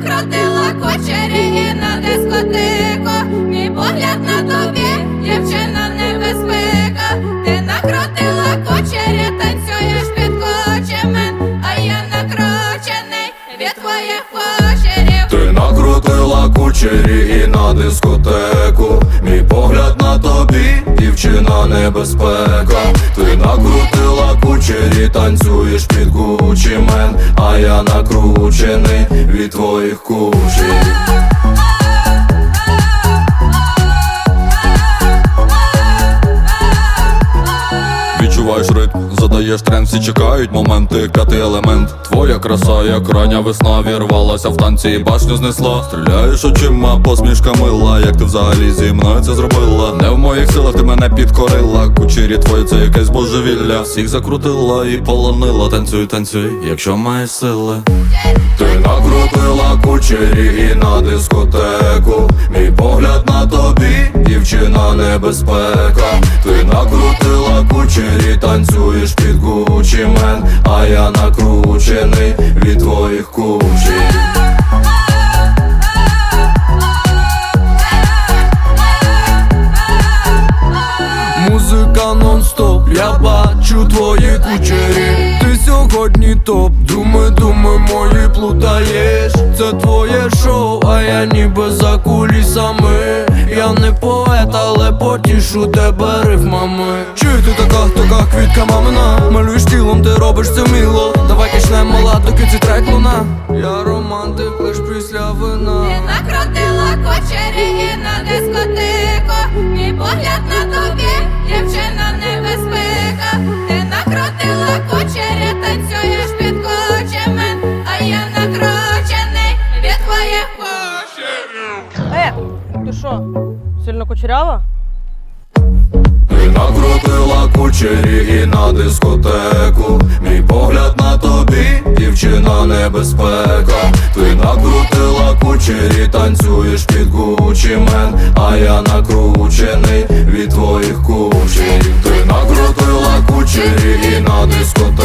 накрутила кучері і на дискотеку. Мій погляд на тобі, дівчина небезпека. Ти накрутила кучері, танцюєш під кучемен, а я накручений від твоїх кучерів. Ти накрутила кучері і на дискотеку. Мій погляд на тобі, дівчина небезпека. Ти накрутила кучері, танцюєш під кучемен, а я накручений від твоїх кучерів. Відчуваєш ритм, задаєш тренд, всі чекають моменти, п'ятий елемент. Твоя краса, як рання весна, вірвалася в танці і башню знесла. Стріляєш очима, посмішка мила, як ти взагалі зі мною це зробила. Не в моїх силах ти мене підкорила, кучері твої це якесь божевілля. Всіх закрутила і полонила, танцюй, танцюй, якщо маєш сили. Ти накрутила кучері і на дискотеку. Мій погляд на тобі, дівчина небезпека. Ти накрутила кучері, танцюєш під кучемен, а я накручений від твоїх кучерів. Музика нон-стоп, я бачу твої кучері. Ти сьогодні топ, думи мої плутаєш. Це твоє шоу, а я ніби за кулісами. Я не поет, але потішу тебе рифмами. Чи ти така квітка мамина? Малюєш тілом, ти робиш це вміло. Давай качнем, мала, доки цей трек луна. Я романтик лиш після вина. Ти накрутила кучері і на дискотеку. Мій погляд на тобі, дівчина небезпека. Ти накрутила кучері, танцюєш під кучемен, а я накручений від твоїх кучерів. Ти що, сильно кучерява? Ти накрутила кучері і на дискотеку. Мій погляд на тобі, дівчина небезпека. Ти накрутила кучері, танцюєш під кучемен, а я накручений від твоїх кучерів. Ти накрутила кучері і на дискотеку.